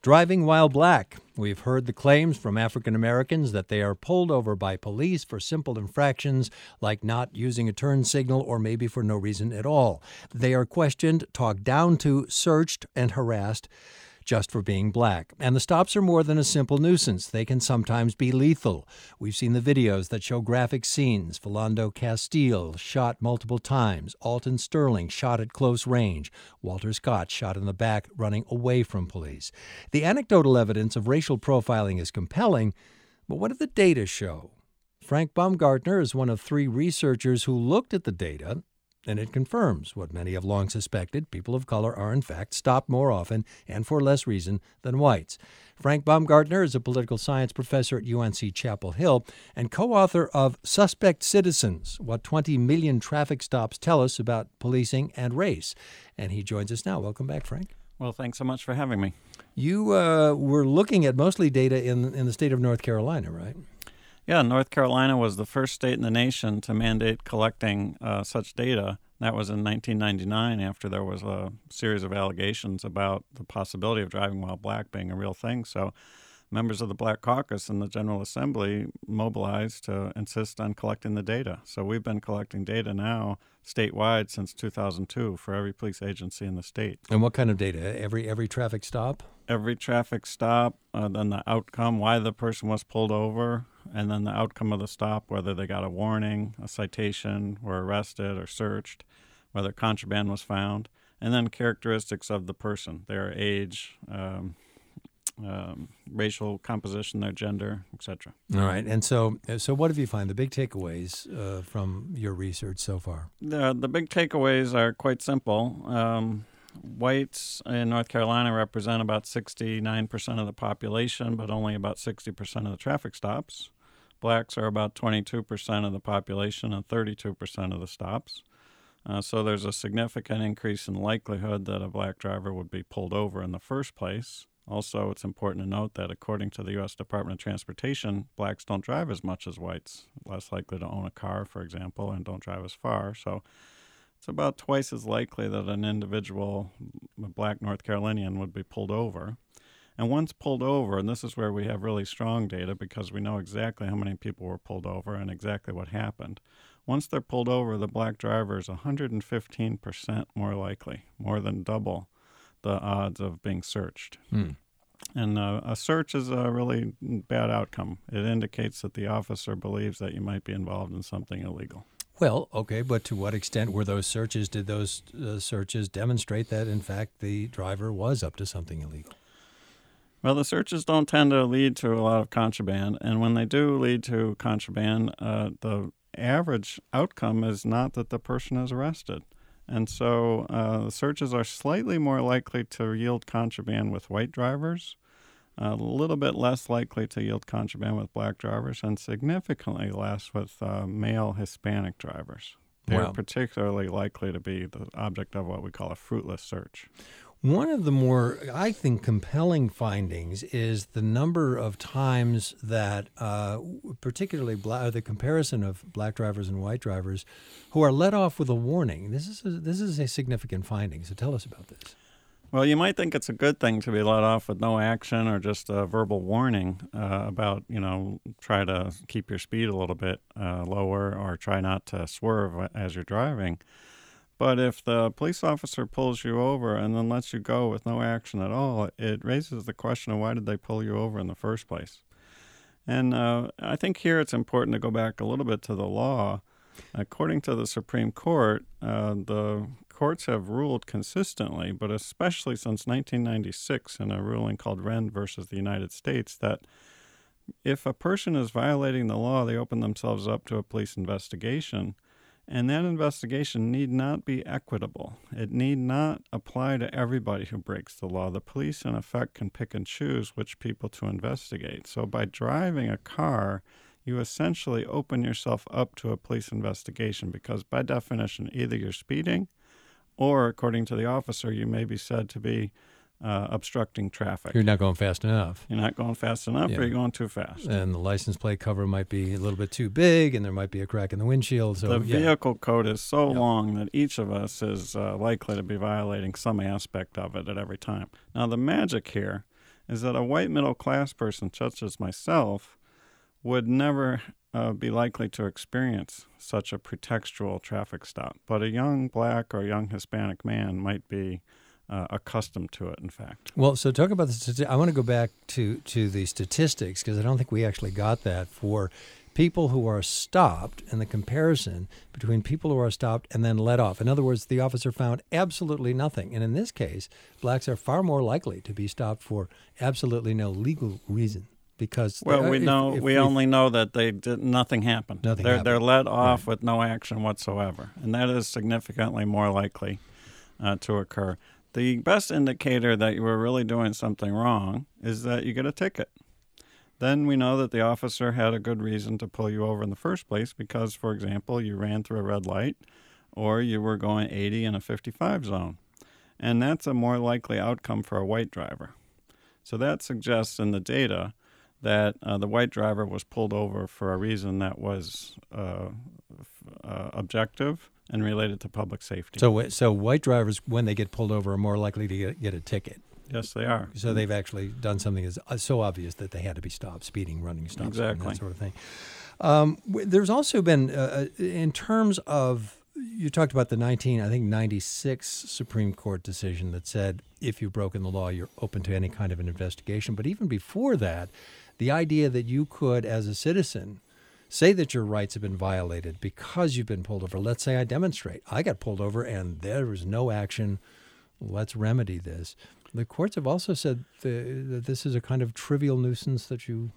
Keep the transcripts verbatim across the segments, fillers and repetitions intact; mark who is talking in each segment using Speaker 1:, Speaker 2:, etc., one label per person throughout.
Speaker 1: Driving while black. We've heard the claims from African Americans that they are pulled over by police for simple infractions like not using a turn signal or maybe for no reason at all. They are questioned, talked down to, searched, and harassed just for being black. And the stops are more than a simple nuisance. They can sometimes be lethal. We've seen the videos that show graphic scenes. Philando Castile shot multiple times. Alton Sterling shot at close range. Walter Scott shot in the back running away from police. The anecdotal evidence of racial profiling is compelling, but what did the data show? Frank Baumgartner is one of three researchers who looked at the data, and it confirms what many have long suspected. People of color are, in fact, stopped more often and for less reason than whites. Frank Baumgartner is a political science professor at U N C Chapel Hill and co-author of Suspect Citizens, What twenty million Traffic Stops Tell Us About Policing and Race. And he joins us now. Welcome back, Frank.
Speaker 2: Well, thanks so much for having me.
Speaker 1: You uh, were looking at mostly data in, in the state of North Carolina, right?
Speaker 2: Yeah, North Carolina was the first state in the nation to mandate collecting uh, such data. That was in nineteen ninety-nine, after there was a series of allegations about the possibility of driving while black being a real thing. So members of the Black Caucus and the General Assembly mobilized to insist on collecting the data. So we've been collecting data now statewide since two thousand two for every police agency in the state.
Speaker 1: And what kind of data? Every every traffic stop?
Speaker 2: Every traffic stop, uh, then the outcome, why the person was pulled over, and then the outcome of the stop, whether they got a warning, a citation, were arrested or searched, whether contraband was found, and then characteristics of the person, their age, um, um, racial composition, their gender, et cetera.
Speaker 1: All right. And so so what have you found, the big takeaways uh, from your research so far?
Speaker 2: The, the big takeaways are quite simple. Um, Whites in North Carolina represent about sixty-nine percent of the population, but only about sixty percent of the traffic stops. Blacks are about twenty-two percent of the population and thirty-two percent of the stops. Uh, so there's a significant increase in likelihood that a black driver would be pulled over in the first place. Also, it's important to note that according to the U S Department of Transportation, blacks don't drive as much as whites, less likely to own a car, for example, and don't drive as far. So it's about twice as likely that an individual, a black North Carolinian, would be pulled over. And once pulled over, and this is where we have really strong data because we know exactly how many people were pulled over and exactly what happened. Once they're pulled over, the black driver is one hundred fifteen percent more likely, more than double the odds of being searched.
Speaker 1: Hmm.
Speaker 2: And uh, a search is a really bad outcome. It indicates that the officer believes that you might be involved in something illegal.
Speaker 1: Well, okay, but to what extent were those searches, did those uh, searches demonstrate that, in fact, the driver was up to something illegal?
Speaker 2: Well, the searches don't tend to lead to a lot of contraband, and when they do lead to contraband, uh, the average outcome is not that the person is arrested. And so uh, the searches are slightly more likely to yield contraband with white drivers, a little bit less likely to yield contraband with black drivers, and significantly less with uh, male Hispanic drivers. They're
Speaker 1: Wow.
Speaker 2: particularly likely to be the object of what we call a fruitless search.
Speaker 1: One of the more, I think, compelling findings is the number of times that, uh, particularly bla- the comparison of black drivers and white drivers, who are let off with a warning. This is a, this is a significant finding. So tell us about this.
Speaker 2: Well, you might think it's a good thing to be let off with no action or just a verbal warning uh, about, you know, try to keep your speed a little bit uh, lower or try not to swerve as you're driving. But if the police officer pulls you over and then lets you go with no action at all, it raises the question of why did they pull you over in the first place? And uh, I think here it's important to go back a little bit to the law. According to the Supreme Court, uh, the courts have ruled consistently, but especially since nineteen ninety-six in a ruling called Wren versus the United States, that if a person is violating the law, they open themselves up to a police investigation. And that investigation need not be equitable. It need not apply to everybody who breaks the law. The police, in effect, can pick and choose which people to investigate. So by driving a car, you essentially open yourself up to a police investigation because, by definition, either you're speeding or, according to the officer, you may be said to be uh, obstructing traffic.
Speaker 1: You're not going fast enough.
Speaker 2: You're not going fast enough
Speaker 1: Yeah.
Speaker 2: or you're going too fast.
Speaker 1: And the license plate cover might be a little bit too big, and there might be a crack in the windshield. So
Speaker 2: the
Speaker 1: yeah.
Speaker 2: vehicle code is so
Speaker 1: Yeah.
Speaker 2: long that each of us is uh, likely to be violating some aspect of it at every time. Now, the magic here is that a white middle-class person, such as myself, would never uh, be likely to experience such a pretextual traffic stop. But a young black or young Hispanic man might be uh, accustomed to it, in fact.
Speaker 1: Well, so talk about the stati- I want to go back to, to the statistics, because I don't think we actually got that for people who are stopped and the comparison between people who are stopped and then let off. In other words, the officer found absolutely nothing. And in this case, blacks are far more likely to be stopped for absolutely no legal reason. Because
Speaker 2: well, we
Speaker 1: if,
Speaker 2: know
Speaker 1: if
Speaker 2: we
Speaker 1: we
Speaker 2: only know that they did nothing happened.
Speaker 1: Nothing
Speaker 2: they're
Speaker 1: happened.
Speaker 2: they're let off
Speaker 1: Right.
Speaker 2: with no action whatsoever, and that is significantly more likely uh, to occur. The best indicator that you were really doing something wrong is that you get a ticket. Then we know that the officer had a good reason to pull you over in the first place because, for example, you ran through a red light or you were going eighty in a fifty-five zone. And that's a more likely outcome for a white driver. So that suggests in the data that uh, the white driver was pulled over for a reason that was uh, uh, objective and related to public safety.
Speaker 1: So, so white drivers, when they get pulled over, are more likely to get, get a ticket.
Speaker 2: Yes, they are.
Speaker 1: So they've actually done something that's so obvious that they had to be stopped, speeding, running, stop,
Speaker 2: Exactly.
Speaker 1: sign, that sort of thing. Um, there's also been, uh, in terms of, you talked about the nineteen, I think ninety-six Supreme Court decision that said if you've broken the law, you're open to any kind of an investigation. But even before that, the idea that you could, as a citizen, say that your rights have been violated because you've been pulled over. Let's say I demonstrate. I got pulled over and there was no action. Let's remedy this. The courts have also said the, that this is a kind of trivial nuisance that you,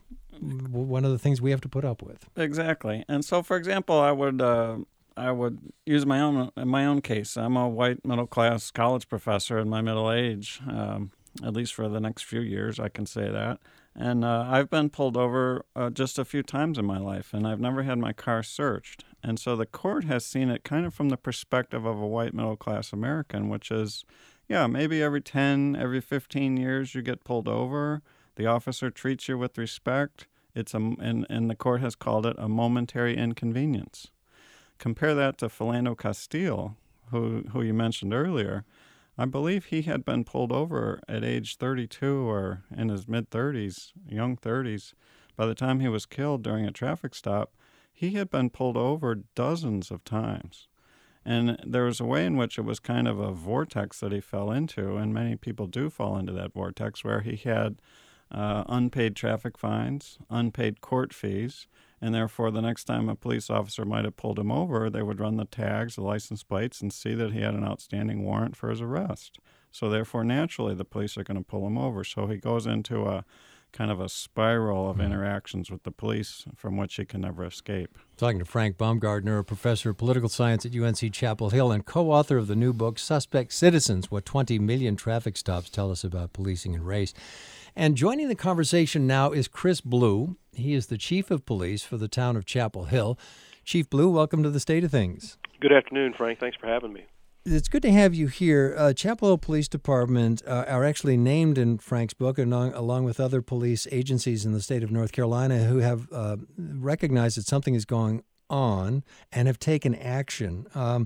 Speaker 1: one of the things we have to put up with.
Speaker 2: Exactly. And so, for example, I would uh, I would use my own in my own case. I'm a white middle class college professor in my middle age, um, at least for the next few years. I can say that. And uh, I've been pulled over uh, just a few times in my life, and I've never had my car searched. And so the court has seen it kind of from the perspective of a white middle class American, which is, yeah, maybe every ten, every fifteen years you get pulled over. The officer treats you with respect. It's a, and, and the court has called it a momentary inconvenience. Compare that to Philando Castile, who who you mentioned earlier. I believe he had been pulled over at age thirty-two or in his mid-thirties, young thirties. By the time he was killed during a traffic stop, he had been pulled over dozens of times. And there was a way in which it was kind of a vortex that he fell into, and many people do fall into that vortex, where he had uh, unpaid traffic fines, unpaid court fees, and therefore the next time a police officer might have pulled him over, they would run the tags, the license plates, and see that he had an outstanding warrant for his arrest. So therefore, naturally, the police are going to pull him over. So he goes into a kind of a spiral of interactions with the police from which he can never escape.
Speaker 1: Talking to Frank Baumgartner, a professor of political science at U N C Chapel Hill and co-author of the new book, Suspect Citizens, What twenty million Traffic Stops Tell Us About Policing and Race. And joining the conversation now is Chris Blue. He is the chief of police for the town of Chapel Hill. Chief Blue, welcome to the State of Things.
Speaker 3: Good afternoon, Frank. Thanks for having me.
Speaker 1: It's good to have you here. Uh, Chapel Hill Police Department uh, are actually named in Frank's book, along, along with other police agencies in the state of North Carolina, who have uh, recognized that something is going on and have taken action. Um,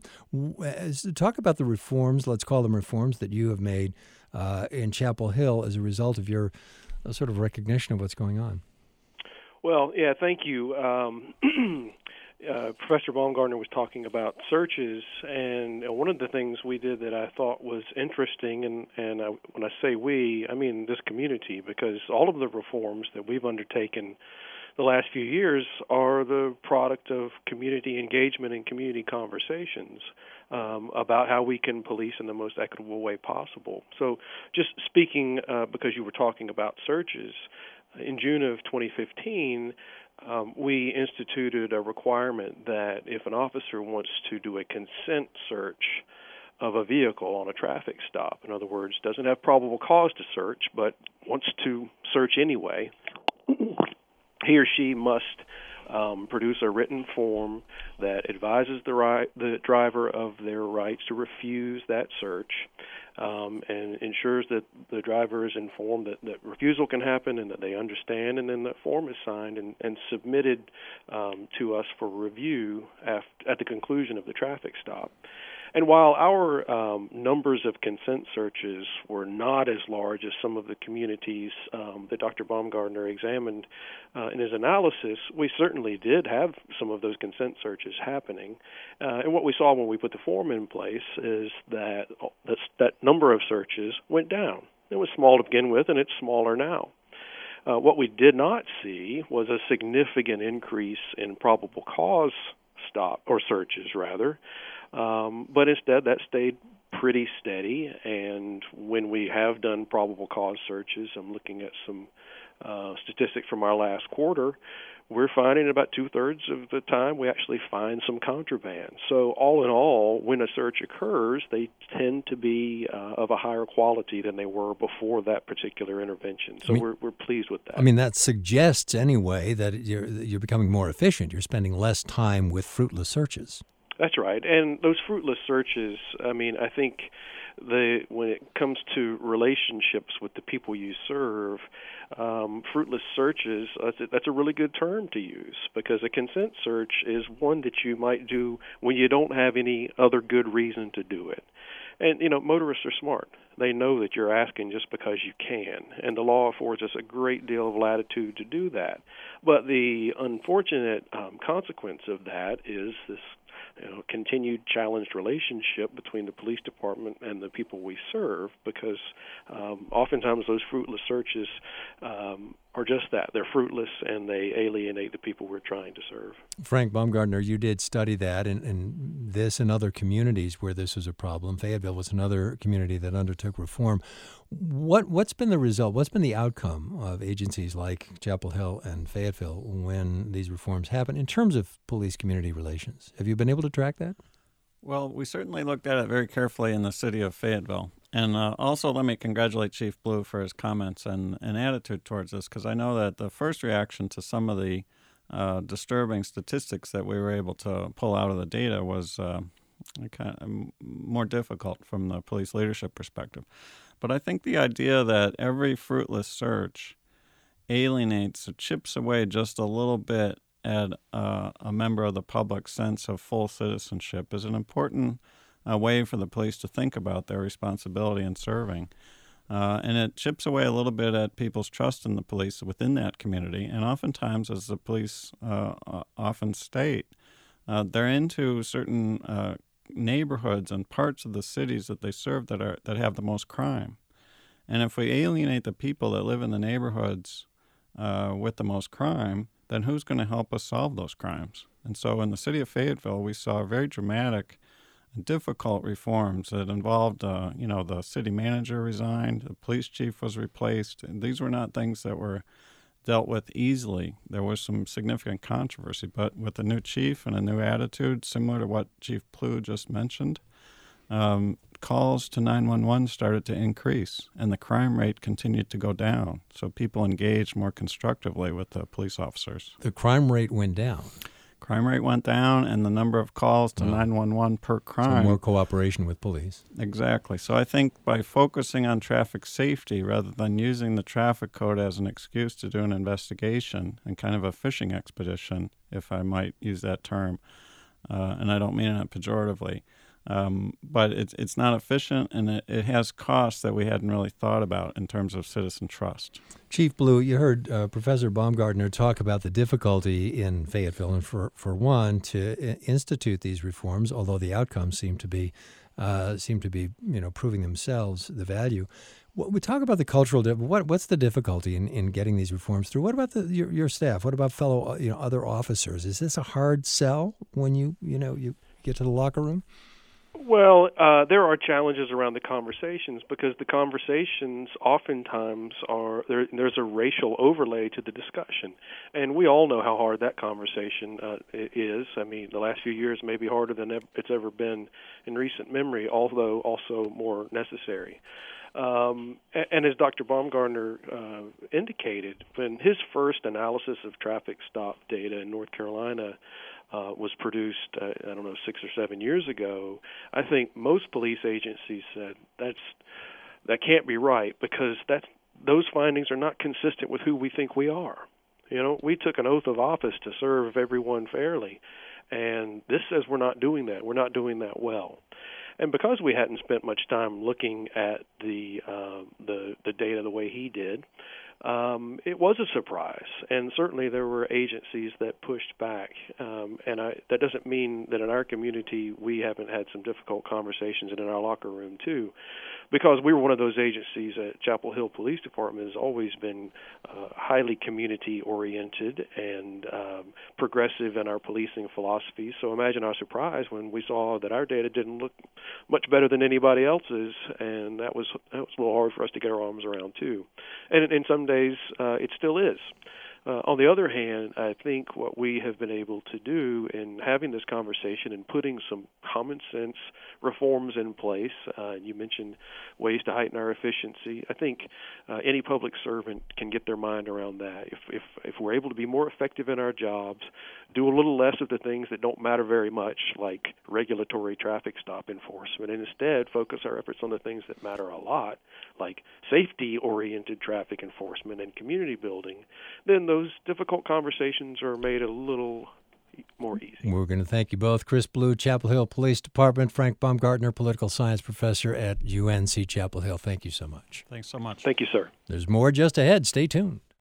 Speaker 1: talk about the reforms, let's call them reforms, that you have made uh, in Chapel Hill as a result of your uh, sort of recognition of what's going on.
Speaker 3: Well, yeah, thank you. Um, uh, Professor Baumgartner was talking about searches, and one of the things we did that I thought was interesting, and, and I, when I say we, I mean this community, because all of the reforms that we've undertaken the last few years are the product of community engagement and community conversations um, about how we can police in the most equitable way possible. So just speaking, uh, because you were talking about searches, in June of twenty fifteen, um, we instituted a requirement that if an officer wants to do a consent search of a vehicle on a traffic stop, in other words, doesn't have probable cause to search, but wants to search anyway, he or she must um, produce a written form that advises the right, the driver of their rights to refuse that search, um, and ensures that the driver is informed that, that refusal can happen and that they understand, and then that form is signed and, and submitted um, to us for review after, at the conclusion of the traffic stop. And while our um, numbers of consent searches were not as large as some of the communities um, that Doctor Baumgartner examined uh, in his analysis, we certainly did have some of those consent searches happening. Uh, and what we saw when we put the form in place is that that's, that number of searches went down. It was small to begin with, and it's smaller now. Uh, what we did not see was a significant increase in probable cause stop or searches, rather. Um, but instead, that stayed pretty steady. And when we have done probable cause searches, I'm looking at some uh, statistics from our last quarter, we're finding about two-thirds of the time we actually find some contraband. So all in all, when a search occurs, they tend to be uh, of a higher quality than they were before that particular intervention. So I mean, we're we're pleased with that.
Speaker 1: I mean, that suggests anyway that you're you're becoming more efficient. You're spending less time with fruitless searches.
Speaker 3: That's right. And those fruitless searches, I mean, I think the when it comes to relationships with the people you serve, um, fruitless searches, that's a, that's a really good term to use, because a consent search is one that you might do when you don't have any other good reason to do it. And, you know, motorists are smart. They know that you're asking just because you can, and the law affords us a great deal of latitude to do that. But the unfortunate um, consequence of that is this You know, continued challenged relationship between the police department and the people we serve, because um, oftentimes those fruitless searches um, are just that. They're fruitless, and they alienate the people we're trying to serve.
Speaker 1: Frank Baumgartner, you did study that, and, and this and other communities where this was a problem. Fayetteville was another community that undertook reform. What, what's been the result? What's been the outcome of agencies like Chapel Hill and Fayetteville when these reforms happen in terms of police-community relations? Have you been able to track that?
Speaker 2: Well, we certainly looked at it very carefully in the city of Fayetteville. And uh, also let me congratulate Chief Blue for his comments and, and attitude towards this, because I know that the first reaction to some of the uh, disturbing statistics that we were able to pull out of the data was uh, kind of more difficult from the police leadership perspective. But I think the idea that every fruitless search alienates or chips away just a little bit at uh, a member of the public's sense of full citizenship is an important uh, way for the police to think about their responsibility in serving. Uh, and it chips away a little bit at people's trust in the police within that community. And oftentimes, as the police uh, often state, uh, they're into certain uh, neighborhoods and parts of the cities that they serve that are that have the most crime. And if we alienate the people that live in the neighborhoods uh, with the most crime, then who's going to help us solve those crimes? And so in the city of Fayetteville, we saw very dramatic and difficult reforms that involved, uh, you know, the city manager resigned, the police chief was replaced, and these were not things that were dealt with easily. There was some significant controversy, but with a new chief and a new attitude, similar to what Chief Blue just mentioned, um, calls to nine one one started to increase, and the crime rate continued to go down. So people engaged more constructively with the police officers.
Speaker 1: The crime rate went down.
Speaker 2: Crime rate went down, and the number of calls to oh. nine one one per crime.
Speaker 1: So more cooperation with police.
Speaker 2: Exactly. So I think by focusing on traffic safety rather than using the traffic code as an excuse to do an investigation and kind of a fishing expedition, if I might use that term, uh, and I don't mean it pejoratively, Um, but it's it's not efficient, and it, it has costs that we hadn't really thought about in terms of citizen trust.
Speaker 1: Chief Blue, you heard uh, Professor Baumgartner talk about the difficulty in Fayetteville, and for, for one, to I- institute these reforms, although the outcomes seem to be uh, seem to be you know proving themselves the value. What, we talk about the cultural. What what's the difficulty in, in getting these reforms through? What about the, your your staff? What about fellow you know other officers? Is this a hard sell when you you know you get to the locker room?
Speaker 3: Well, uh, there are challenges around the conversations, because the conversations oftentimes are there, there's a racial overlay to the discussion, and we all know how hard that conversation uh, is. I mean, the last few years may be harder than it's ever been in recent memory, although also more necessary. Um, and as Doctor Baumgartner uh, indicated, when his first analysis of traffic stop data in North Carolina Uh, was produced, uh, I don't know, six or seven years ago, I think most police agencies said that's that can't be right, because that's, those findings are not consistent with who we think we are. You know, we took an oath of office to serve everyone fairly, and this says we're not doing that. We're not doing that well. And because we hadn't spent much time looking at the uh, the the data the way he did, um, it was a surprise. And certainly there were agencies that pushed back. Um, and I, that doesn't mean that in our community we haven't had some difficult conversations, and in our locker room too, because we were one of those agencies at Chapel Hill Police Department has always been uh, highly community-oriented and um, progressive in our policing philosophy. So imagine our surprise when we saw that our data didn't look much better than anybody else's, and that was that was a little hard for us to get our arms around too. And in some days, uh, it still is. Uh, on the other hand, I think what we have been able to do in having this conversation and putting some common sense reforms in place, uh, you mentioned ways to heighten our efficiency. I think uh, any public servant can get their mind around that. If, if if we're able to be more effective in our jobs, do a little less of the things that don't matter very much, like regulatory traffic stop enforcement, and instead focus our efforts on the things that matter a lot, like safety-oriented traffic enforcement and community building, then those difficult conversations are made a little more easy.
Speaker 1: We're going to thank you both. Chris Blue, Chapel Hill Police Department, Frank Baumgartner, political science professor at U N C Chapel Hill. Thank you so much.
Speaker 2: Thanks so much.
Speaker 3: Thank you, sir.
Speaker 1: There's more just ahead. Stay tuned.